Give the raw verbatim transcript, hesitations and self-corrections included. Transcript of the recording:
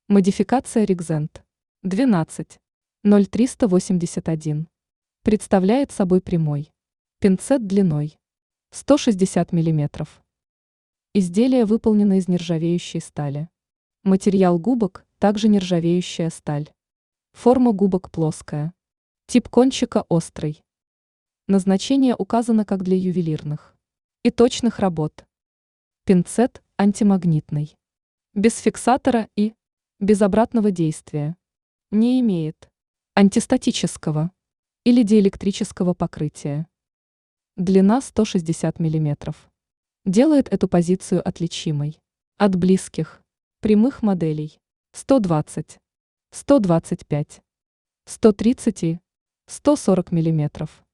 Модификация Регзент двенадцать ноль триста восемьдесят один представляет собой прямой пинцет длиной сто шестьдесят миллиметров. Изделие выполнено из нержавеющей стали. Материал губок также нержавеющая сталь. Форма губок плоская. Тип кончика острый. Назначение указано как для ювелирных и точных работ. Пинцет антимагнитный. Без фиксатора и без обратного действия. Не имеет антистатического или диэлектрического покрытия. Длина сто шестьдесят миллиметров. Делает эту позицию отличимой от близких, прямых моделей сто двадцать, сто двадцать пять, сто тридцать и сто сорок миллиметров.